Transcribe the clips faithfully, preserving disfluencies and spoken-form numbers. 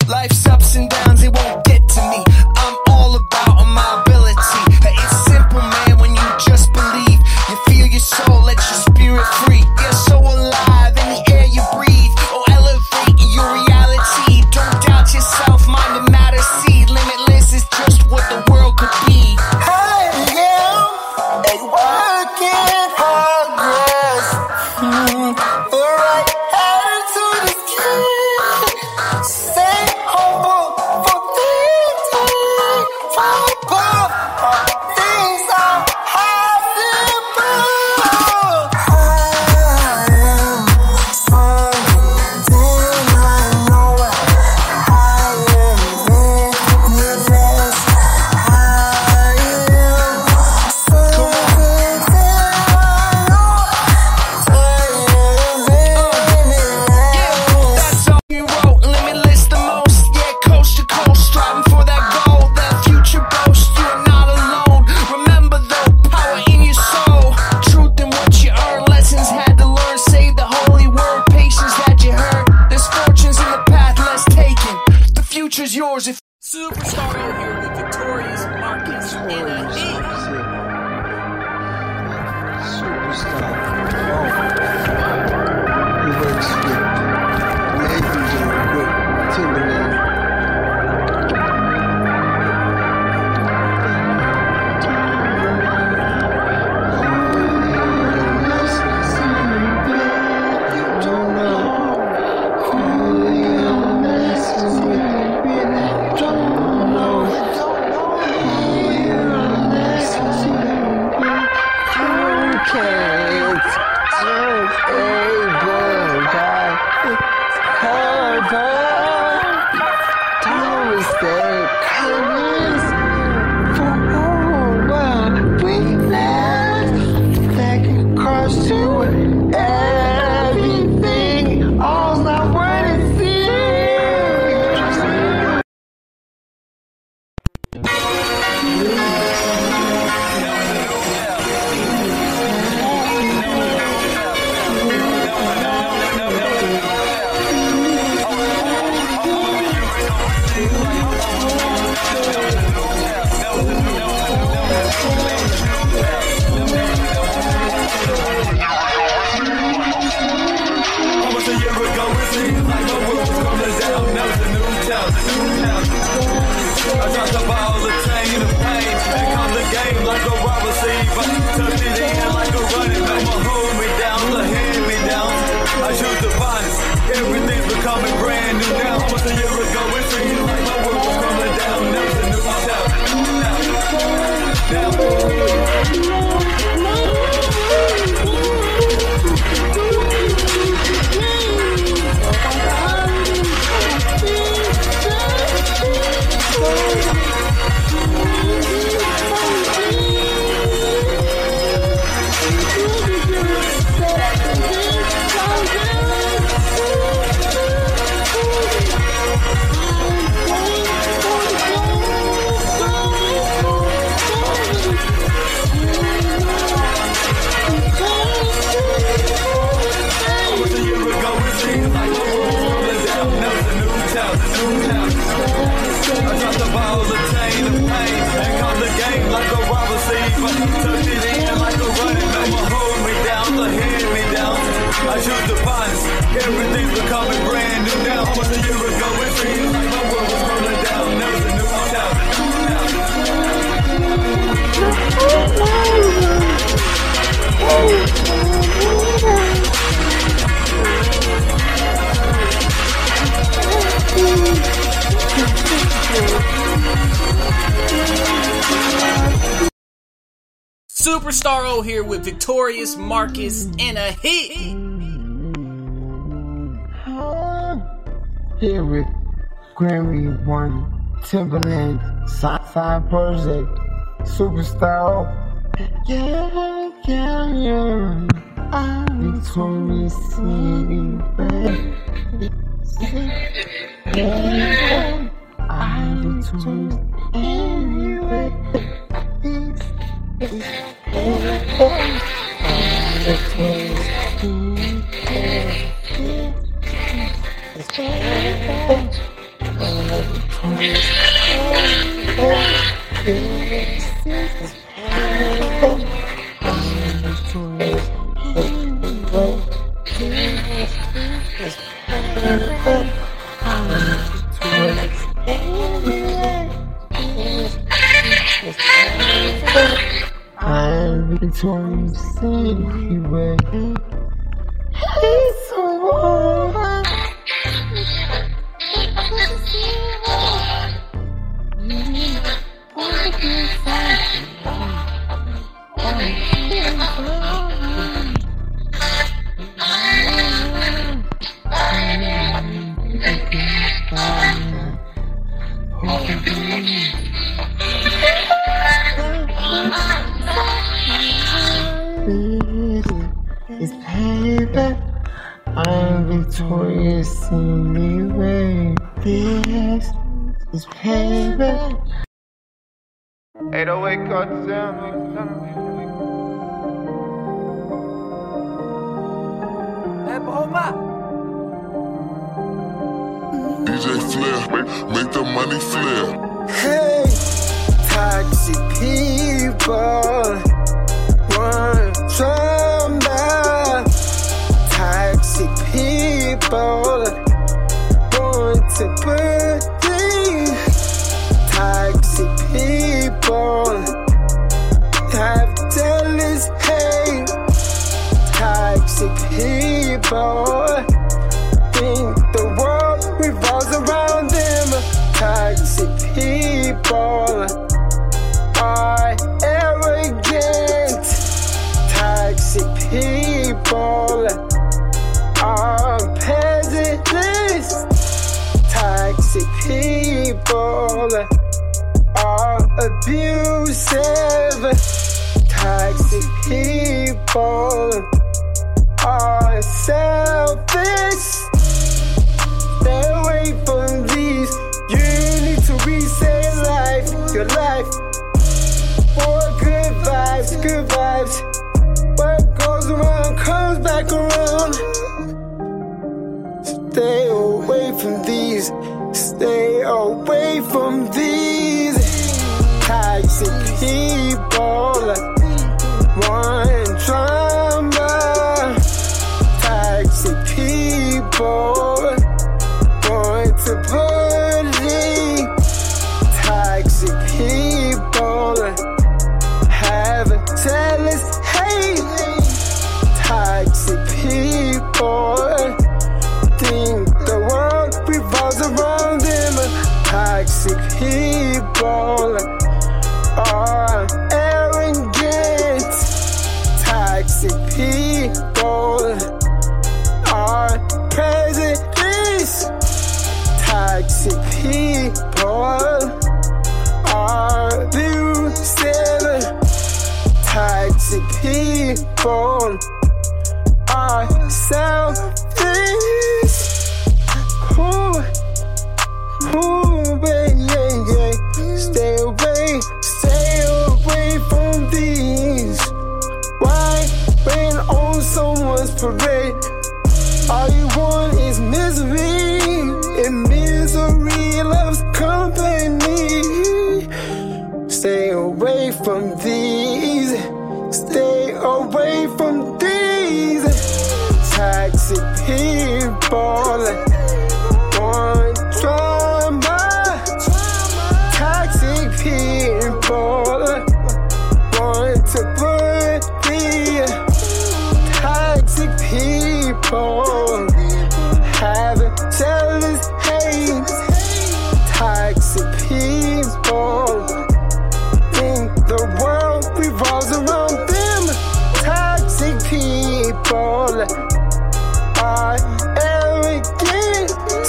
Life's ups and downs, it won't get to me. I'm all about my ability. It's simple, man, when you just believe. You feel your soul, let your spirit free. You're so alive in the air you breathe. Oh, elevate your reality. Don't doubt yourself, mind it matters. See, limitless is just what the world could be. I am a work in progress. Mm, the right attitude is key. Stay humble for things we forgot. Things are possible. I am something I know. I am limitless. I am something I know. I am limitless. That's all you wrote, limitless the most. Yeah, coast to coast, striving for that goal. That future boast, you are not alone. Remember though, power in your soul. Truth in what you earn, lessons had to learn. Say the holy word, patience that you heard. There's fortunes in the path less taken. The future's yours if Superstar out here with Victorious Marcus in a hit. Superstar. He works with Nathan with Timberland. Everything, all's not what it seems. Almost a year ago, it seemed like my world was coming down. Now it's a new town, new town. I dropped the ball, the chain of pain. Here comes the game like a wide receiver. Tucked it in like a running back. I'ma hold me down, the hand me down. I choose the violence. Everything's becoming brand new now. Almost a year ago, it seemed like my world was coming down. Now it's a new town, new town. Almost a year ago, it seemed like my world was coming down. Now it's a new town, new town. I dropped the ball, the chain of pain. Here comes the game like a wide receiver. Tucked it in like a running back. I'ma hold me down, the hand me down. I choose the violence. Everything's becoming brand new now. Almost a year ago, it seemed like my world was coming down. Now it's a new town, Superstar O here with Victorious Marcus in a hit. Here with Grammy One, Timberland, Sci-Fi Project, Superstar. Yeah, yeah, yeah. I'm Victorious City. I'm Victorious anyway. It's Victoria's Secret. Hey, someone. This is payback. I'm victorious anyway. This is payback. eight oh eight Cartel. D J Flair, make the money flare. Hey, toxic people want drama. Toxic people want to believe. Toxic people have jealous hate. Toxic people think the world revolves around them. Toxic people are arrogant. Toxic people are peasants. Toxic people are abusive. Toxic people are selfish. Stay away from these. You need to reset life, your life. For good vibes, good vibes. What goes around comes back around. Stay away from these. Stay away from these. Toxic people want drama. Toxic people want to bully. Toxic people have jealous hate. Toxic people think the world revolves around them. Toxic people are arrogant. Toxic people are prejudice. Toxic people are abusive. Toxic people are selfish. Ooh, ooh, baby, yeah, yeah. Stay away, stay away from these. Why rain on someone's parade? All you want is misery, and misery loves company. Stay away from these. Stay away from these. Toxic people want drama. Toxic people want to bully. Toxic people have jealous hate. Toxic people think the world revolves around them. Toxic people are arrogant.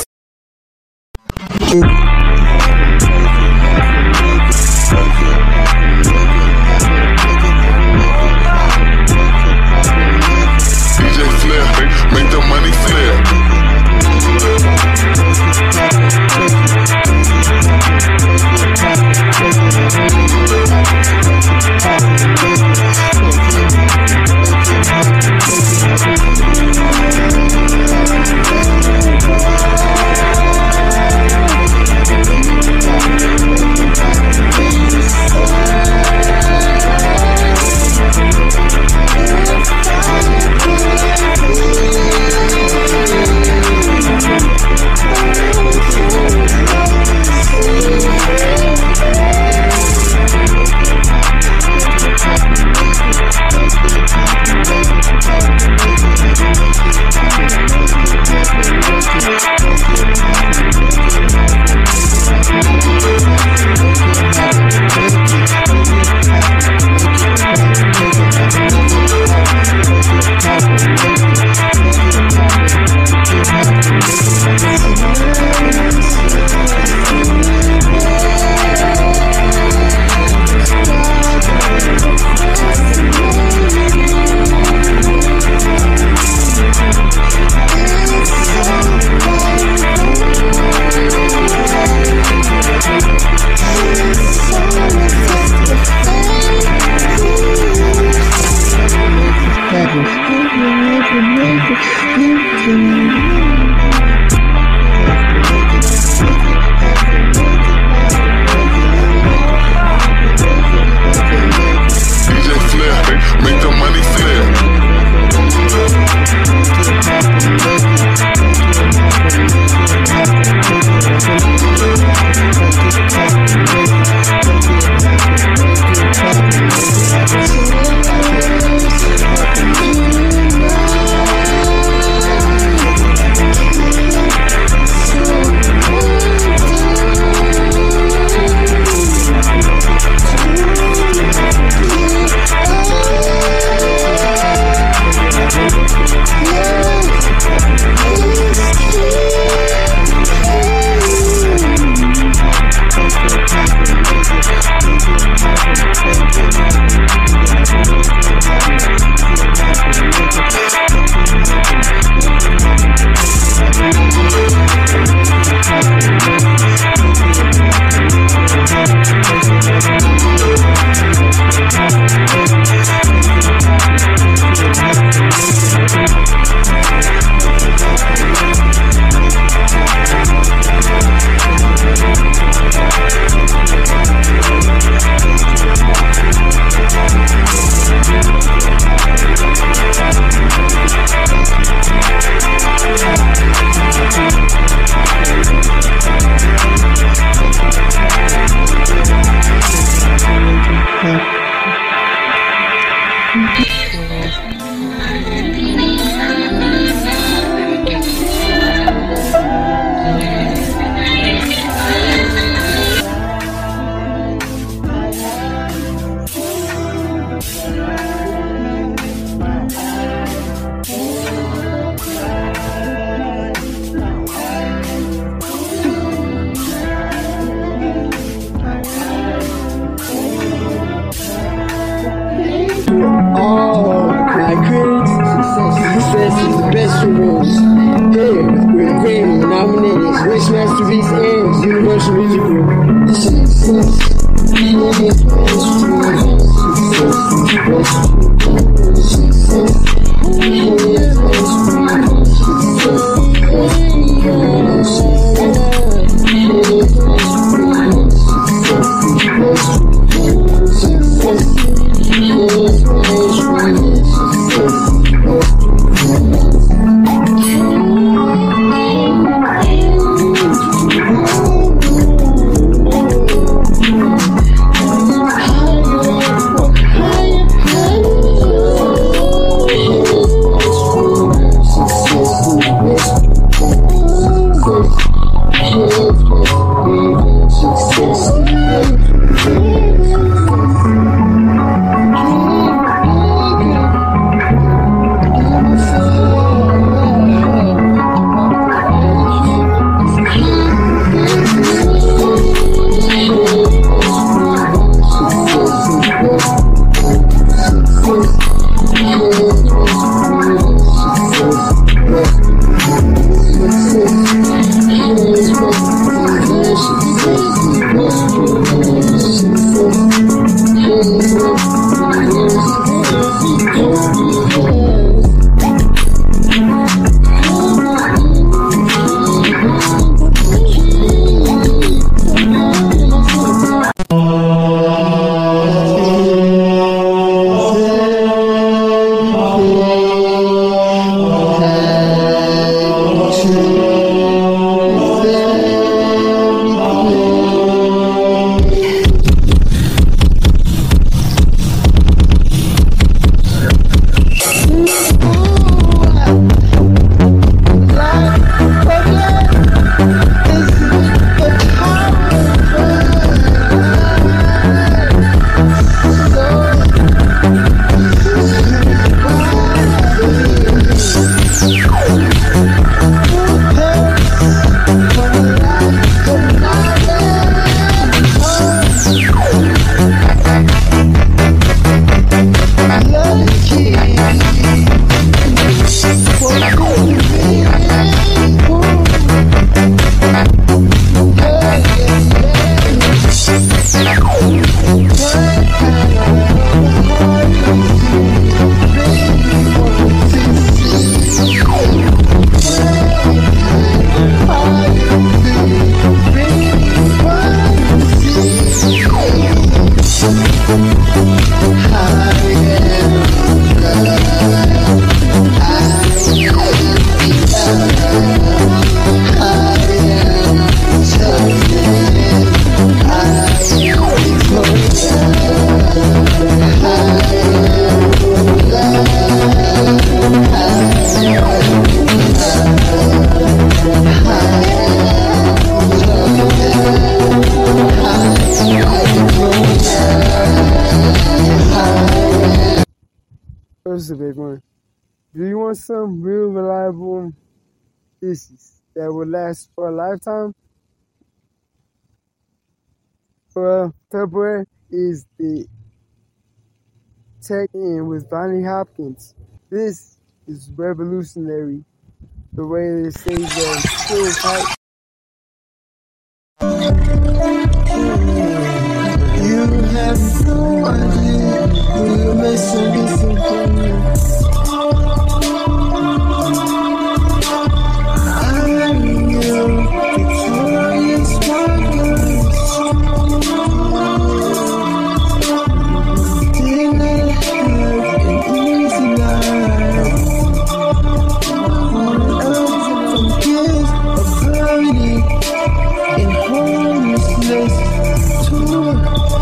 D J Flair, make the money flare. Masterpiece and Universal Music Group. Success. This is a big one. Do you want some real reliable dishes that will last for a lifetime? Well, Tupperware is the tech in with Bonnie Hopkins. This is revolutionary. The way they say that still tight. You have no idea. You make something I knew victorious progress. Did not have an easy life. On earth from kids of poverty and homelessness to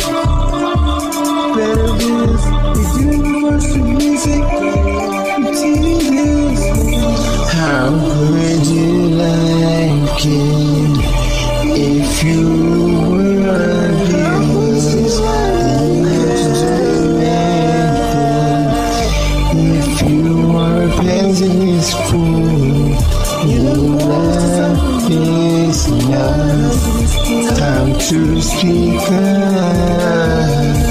better is with universal music continues. How would you like it if you were abused? You had to do anything. If you are a peasant's fool, your life is not time to speak up.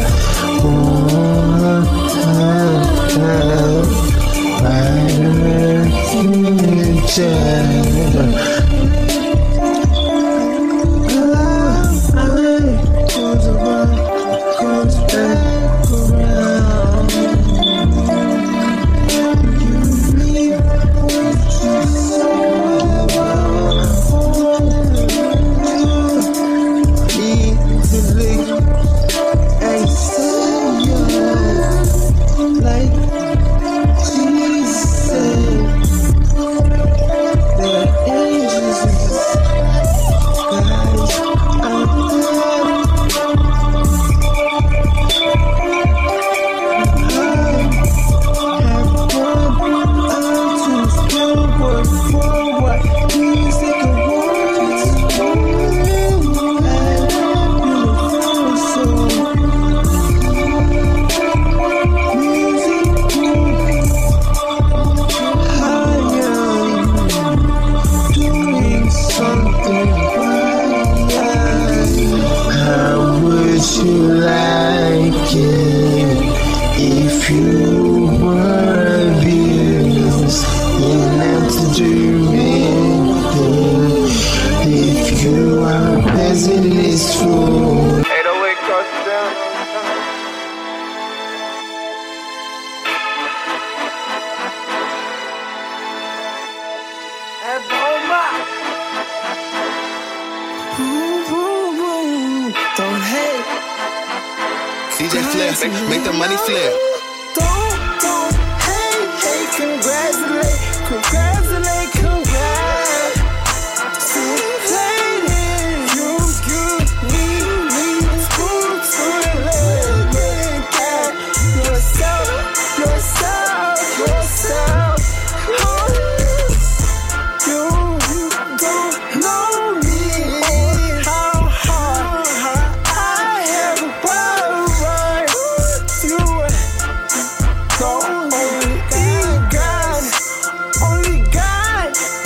rising is true. eight oh eight Cartel. Don't hate. D J Flip, make, make the money flip. Don't, don't hate, hate, congratulate, congratulate, congrats. Congratulate, you, you, me, me, school to the leg. Got yourself, yourself, yourself. Oh, you, you don't know me. How hard I have worked. You don't only God, only God,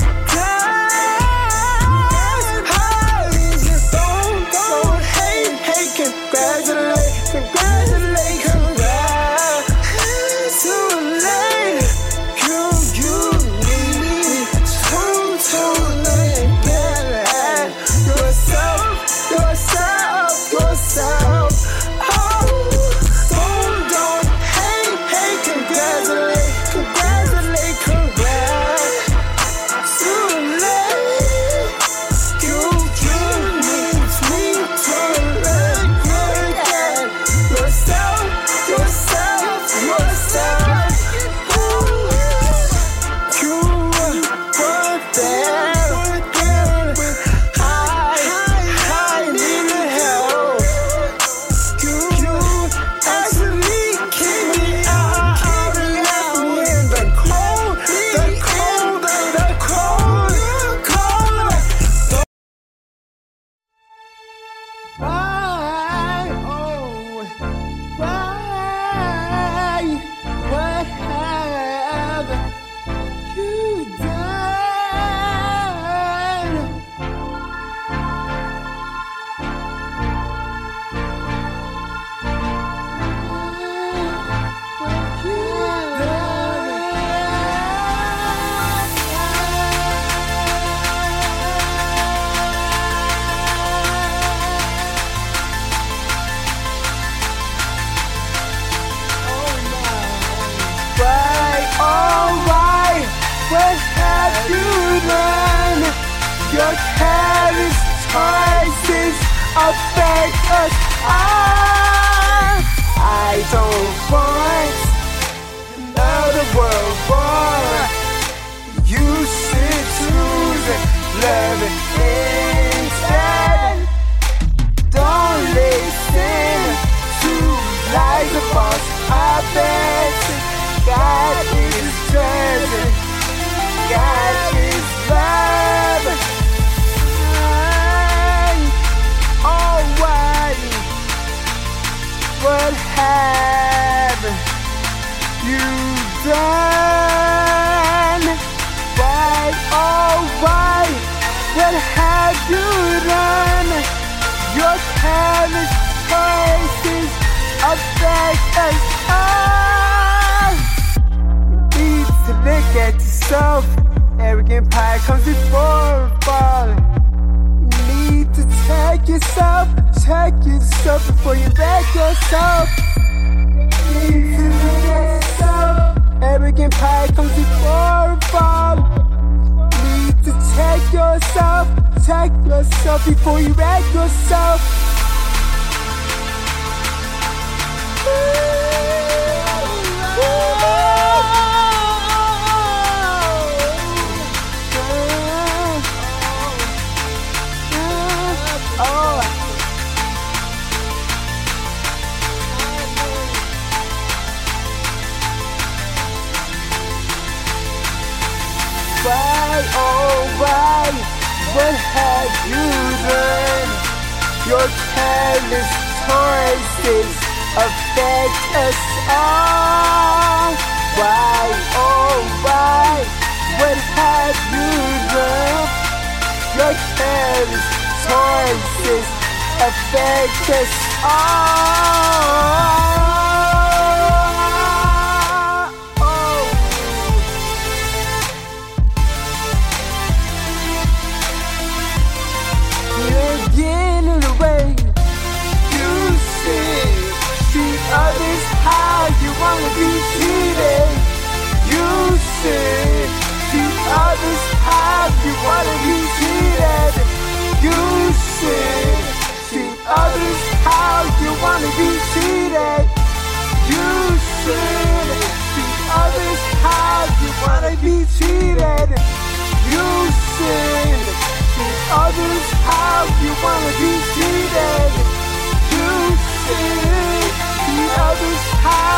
God. Don't, don't hate, hate, congratulate, congratulate, congrats. Too late, you, you need me. Too, too late, get yourself, yourself, yourself. Oh, don't, don't hate, hate, congratulate, congratulate, congrats. Too late, you, you need me to let get yourself, yourself, yourself. You were there, I, I needed help. You, you actually kicked me out, out and left me in the cold, the cold, the cold, cold. Why, oh, why, what have you done? Why, oh why, what have you done? Your careless choices affect us all. I don't want another world war. You should choose love instead. Don't listen to lies of false prophets. God is present. God is love. Why, oh why, what have you done? Why, oh why, what have you done? Your careless choices affect us all. You need to look at yourself. Arrogant pride comes before a fall. You need to check yourself, check yourself before you wreck yourself. You need to look at yourself. Arrogant pride comes before a fall. You need to check yourself, check yourself before you wreck yourself. Why, oh why, what have you done? Your careless choices affect us all. Why, oh why, what have you done? Your careless choices affect us all. Again others how you wanna be treated. You see the others how.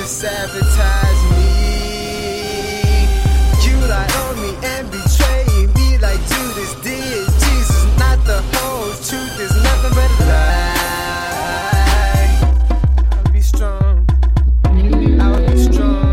to sabotage me. You lie on me and betraying me like Judas did Jesus. Not the whole truth, is nothing but a lie. I'll be strong, I'll be strong.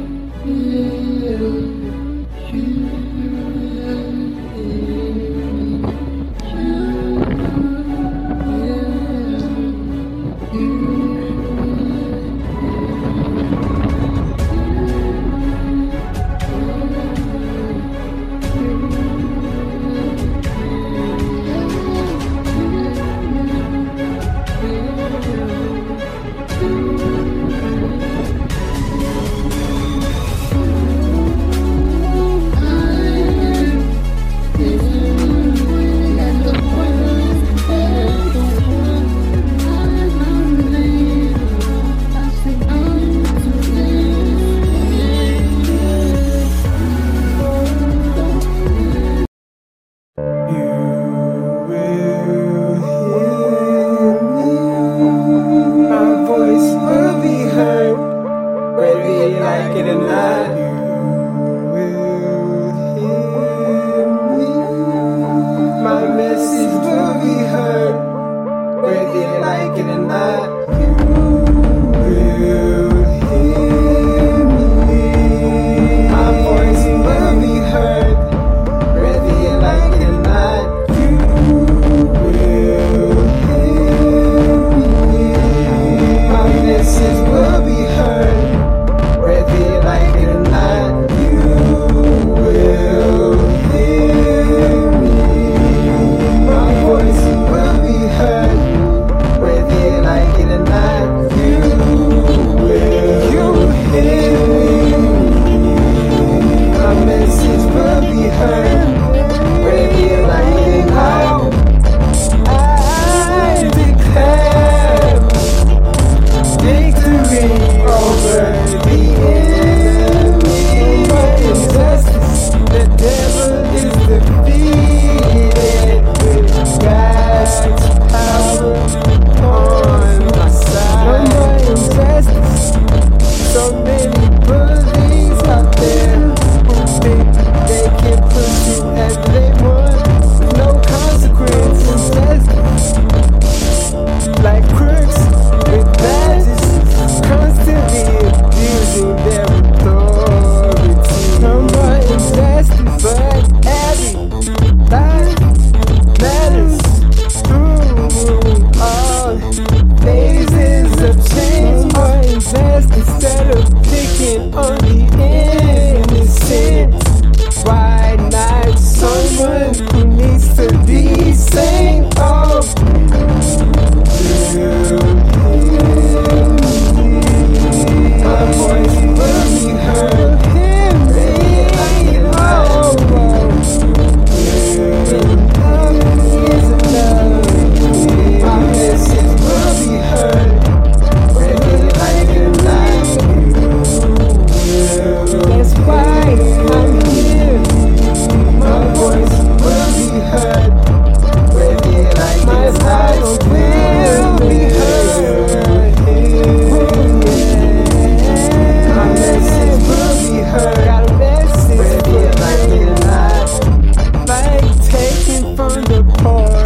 Like it or not, you will hear me. My message will be heard, whether you like it or not. You will hear me. My voice will be heard, whether you like it or not. You will hear me. My message will be heard. Whether you like it or not, you will hear me. My voice will be heard. Whether you like it or not, you will, you will hear me. My message will be heard. Whether you like it or not, I declare victory over the The devil is defeated with God's power on my side. No more injustice. So many bullies out there who think they can push you as they want. No consequences. Like crooks with badges, constantly abusing their authority. No more injustice, but every life matters through all phases of change. More invest instead of picking on the innocent. Why not someone who needs to be sane? Oh, my voice will be heard. Hear me. Oh, oh. Is enough. My message will be heard. Whether you like it or not, that's why I'm here. My voice will be heard. Whether you like it or not, will be heard. My message will be heard. Got a message, whether you like it or not. Like taking from the poor,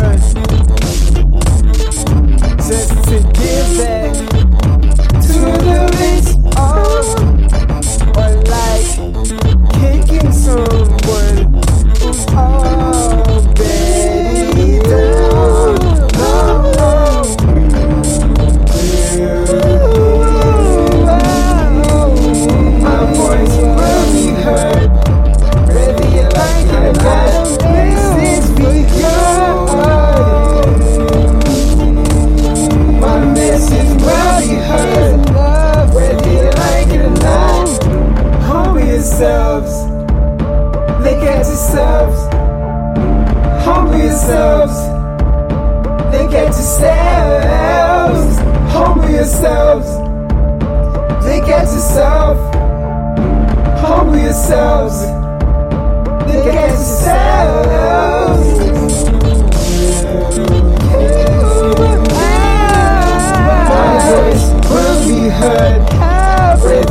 just to give back to the rich. Oh, or like kicking someone who's already down. No, no. My voice will be heard, whether you like it or not. Message be heard. My message will be heard, whether you like it or not. Humble yourselves, look at yourselves. Humble yourselves, look at yourselves. Humble yourselves, look at yourself. Humble yourselves, look at yourselves. My voice will be heard.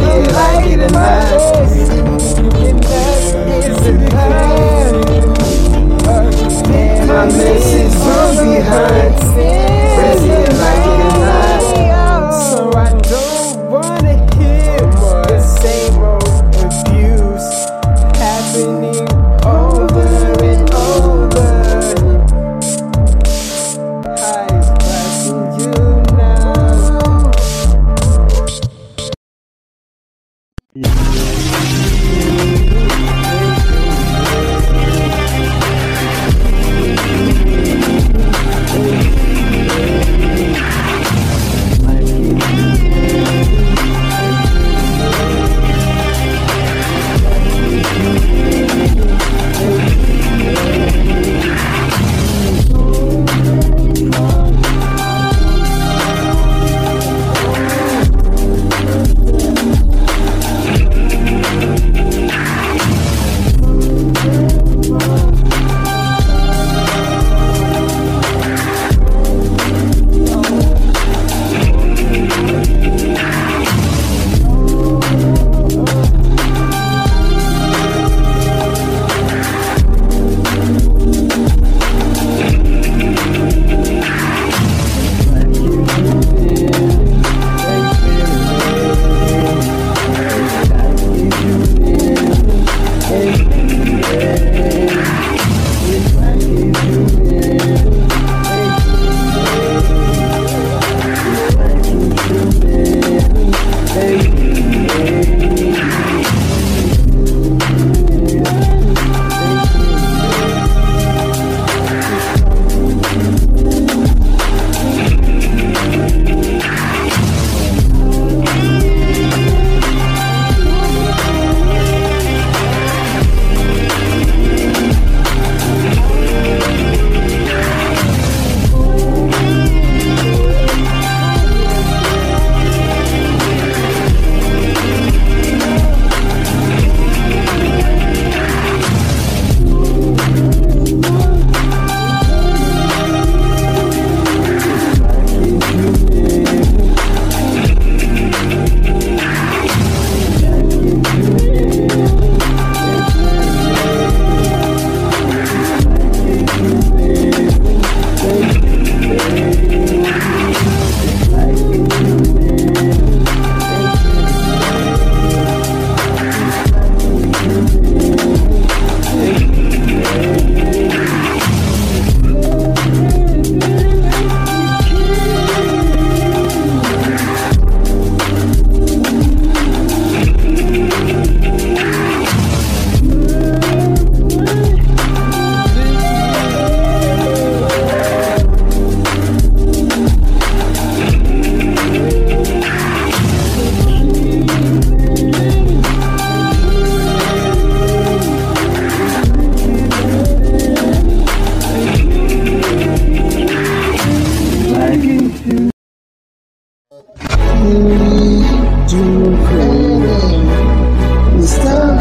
Hey, do crazy. Stop.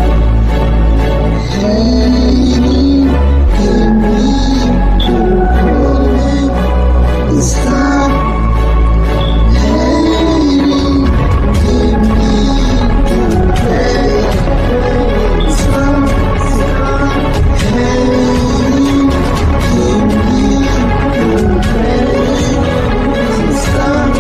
Hey, give me do crazy. Stop. Hey, give me do crazy. Stop. Hey, give me do crazy. Stop.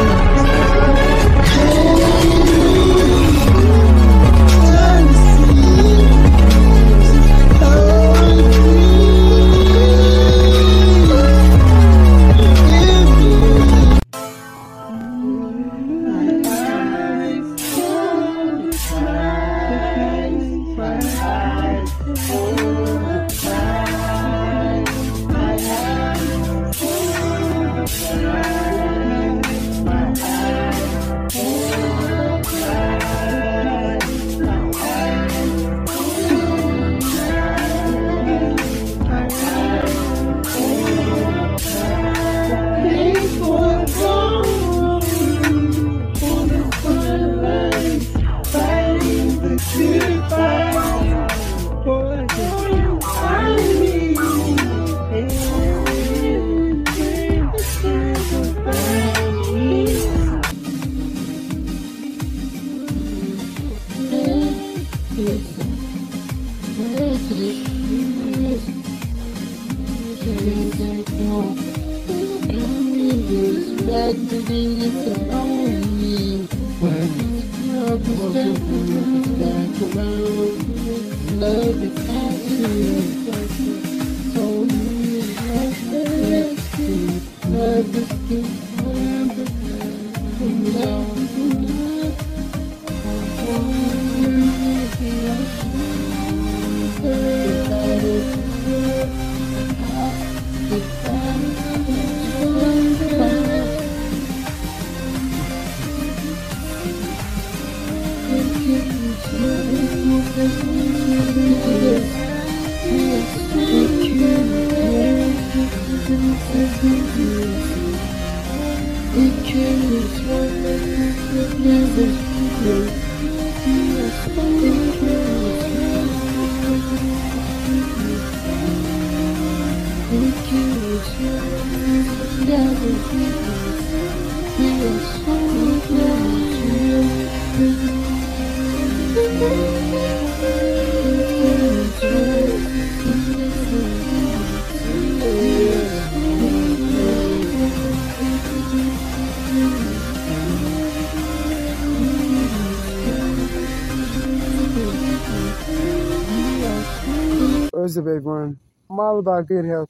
What's up, everyone? I'm all about good health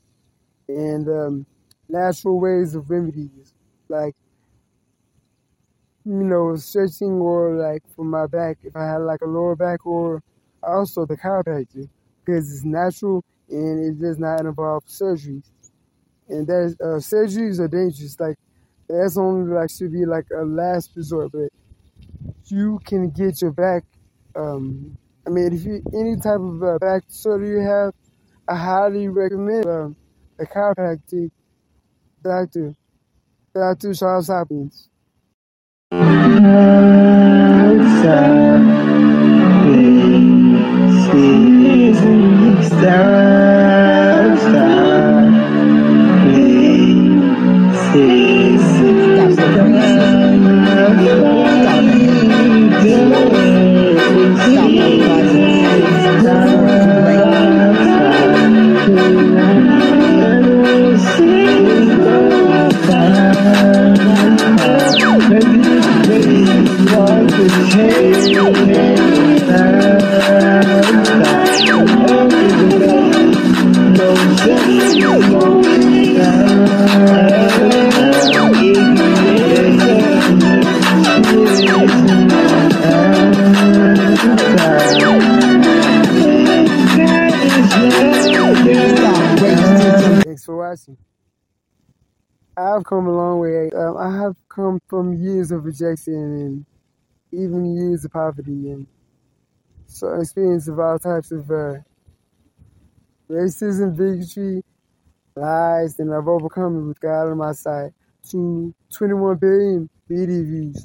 and um, natural ways of remedies, like, you know, stretching or like for my back, if I had like a lower back, or also the chiropractor, because it's natural and it does not involve surgeries. And there's uh, surgeries are dangerous. Like, that's only like should be like a last resort, but you can get your back. Um, I mean, if you any type of uh, back disorder you have, I highly recommend um, a chiropractic doctor, Doctor Charles Hopkins. Thanks for watching. I've come a long way. Um, I have come from years of rejection and even years of poverty and so experience of all types of uh, racism, bigotry, lies, and I've overcome it with God on my side. To twenty-one billion video views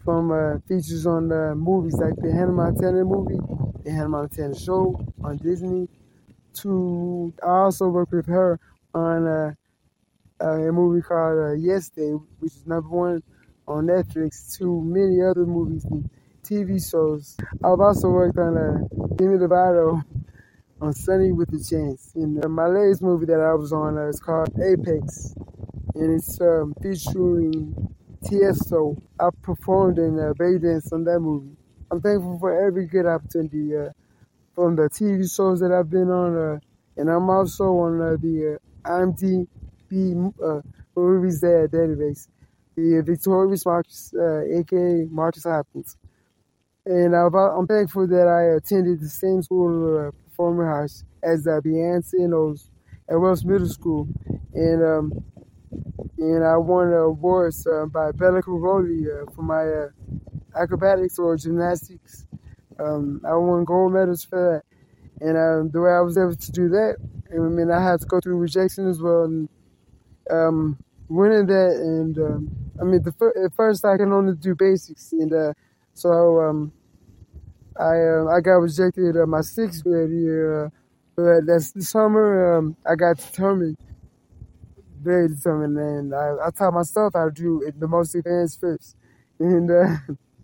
from uh, features on uh, movies like the Hannah Montana movie, the Hannah Montana show on Disney, to I also worked with her on uh, uh, a movie called uh, Yes Day, which is number one on Netflix, to many other movies and T V shows. I've also worked on uh, Demi Lovato on Sunny with a Chance. And uh, my latest movie that I was on uh, is called Apex, and it's um, featuring Tiesto. I performed in uh, Bay Dance on that movie. I'm thankful for every good opportunity uh, from the T V shows that I've been on, uh, and I'm also on uh, the uh, I M D B uh, movies there database, the uh, Victorious Marcus, uh, aka Marcus Hopkins. And uh, I'm thankful that I attended the same school, uh, Performing Arts, as uh, Beyonce and those at Wells Middle School, and um, and I won awards uh, by Bella Caroli uh, for my uh, acrobatics or gymnastics. Um, I won gold medals for that, and um, the way I was able to do that, I mean, I had to go through rejection as well, and um, winning that, and um, I mean, the fir- at first I can only do basics, and uh, so um, I uh, I got rejected uh, my sixth grade year, uh, but that's the summer um, I got determined, very determined, and I, I taught myself how to do it the most advanced first, and uh,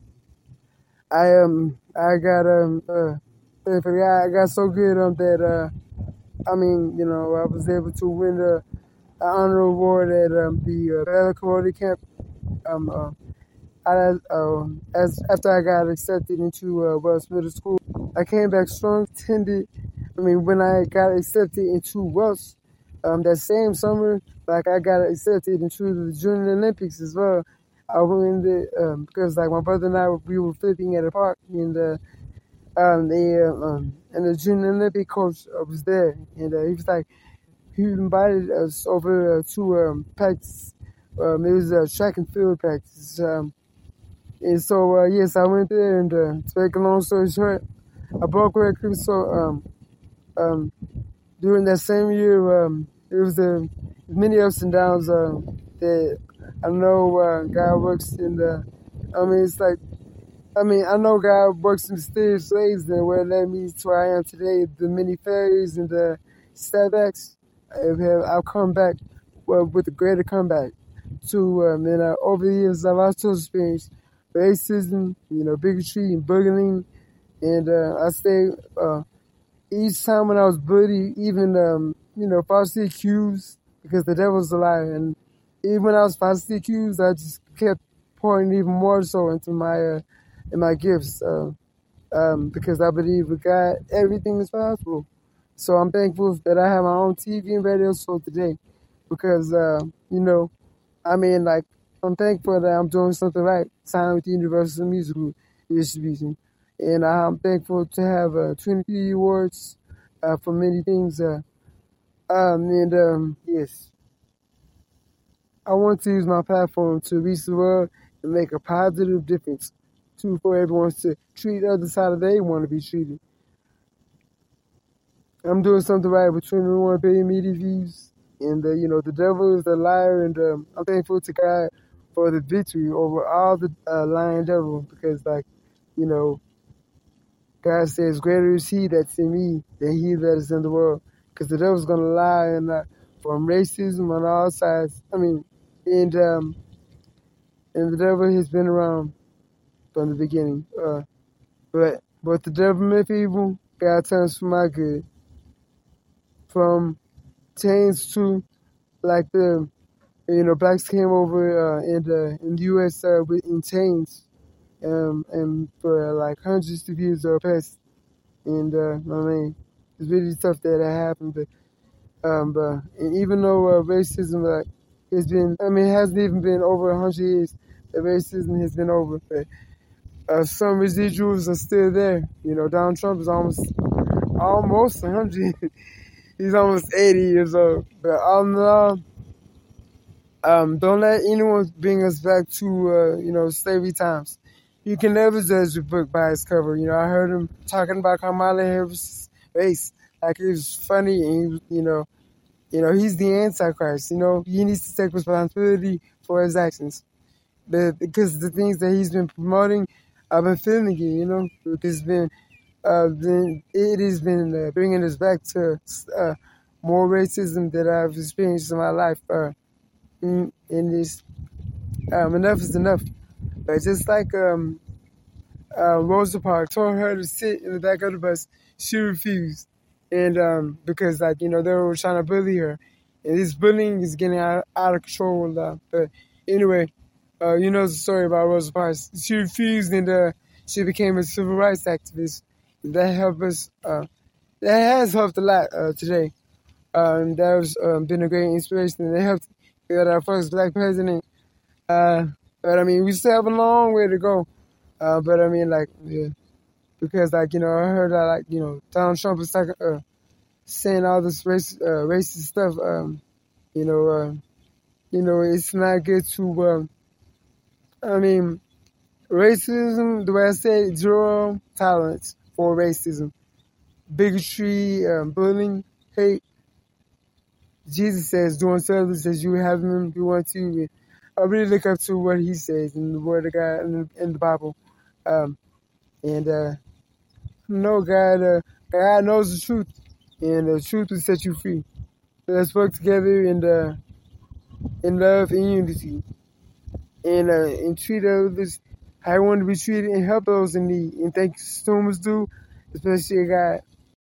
I um I got um uh, I got so good on um, that uh I mean you know I was able to win the uh, honor award at um, the uh, Bella Caroli camp um uh, I uh, as after I got accepted into uh, Wells Middle School. I came back strong, attended. I mean when I got accepted into Wells um that same summer, like I got accepted into the Junior Olympics as well. I went in um, because like my brother and I we were flipping at a park, and uh, um the uh, um and the Junior Olympic coach uh, was there, and uh, he was like he invited us over uh, to um practice. Um, it was a track and field practice. Um, and so uh, yes, I went there, and uh, to make a long story short, I broke records. So um um during that same year, um it was the many ups and downs uh, that. I know uh, God works in the, I mean, it's like, I mean, I know God works in mysterious ways, and where it led me to where I am today, the many failures and the setbacks, I've come back well, with a greater comeback to, um, and uh, over the years, I've also experienced racism, you know, bigotry and bullying, and uh, I stay, uh, each time when I was bullied, even, um, you know, falsely accused, because the devil's a liar, and even when I was falsely accused, I just kept pouring even more so into my uh, in my gifts, uh, um, because I believe with God everything is possible. So I'm thankful that I have my own T V and radio show today, because uh, you know, I mean, like I'm thankful that I'm doing something right, signed with the Universal Music Group Distribution, and I'm thankful to have uh, twenty-three awards uh, for many things. Uh, um, and um, yes. I want to use my platform to reach the world and make a positive difference to for everyone to treat others how they want to be treated. I'm doing something right with twenty-one billion media views, and uh, you know the devil is a liar, and um, I'm thankful to God for the victory over all the uh, lying devil, because like you know God says greater is He that's in me than he that is in the world, because the devil's gonna lie, and uh, from racism on all sides. I mean. And um, and the devil has been around from the beginning. Uh, but but the devil meant for evil, God turns for my good. From chains to like the you know blacks came over uh, in the in the U S uh, with in chains, um, and for like hundreds of years or past. And uh, I mean it's really tough that that happened. But um, but and even though uh, racism like. It's been, I mean, it hasn't even been over a hundred years that racism has been over. But uh, some residuals are still there. You know, Donald Trump is almost, almost a hundred. He's almost eighty years old. But all in all, um, don't let anyone bring us back to, uh, you know, slavery times. You can never judge a book by its cover. You know, I heard him talking about Kamala Harris' race. Like, it was funny, and, he, you know, You know, he's the Antichrist, you know. He needs to take responsibility for his actions. the, because the things that he's been promoting, I've been feeling it, you know. It's been, uh, been it has been uh, bringing us back to uh, more racism that I've experienced in my life. Uh, in, in this, um, enough is enough. But just like um, uh, Rosa Parks told her to sit in the back of the bus, she refused, and um, because like you know they were trying to bully her, and this bullying is getting out, out of control. Uh, but anyway. Uh, you know the story about Rosa Parks. She refused and uh, she became a civil rights activist. That helped us. Uh, that has helped a lot uh, today. Um, that has um, been a great inspiration. And it helped get our first black president. Uh, but I mean, we still have a long way to go. Uh, but I mean, like, yeah, because like you know, I heard that like you know Donald Trump was like uh, saying all this race, uh, racist stuff. Um, you know, uh, you know, it's not good to. Um, I mean, racism, the way I say it, zero tolerance for racism. Bigotry, um, bullying, hate. Jesus says, do unto others as you have them do unto you. I really look up to what he says in the Word of God in the, in the Bible. Um, and, uh, no, God, uh, God knows the truth, and the truth will set you free. Let's work together in, the, in love and unity. And, uh, and treat others how I want to be treated and help those in need. And thank you so much, dude, especially God.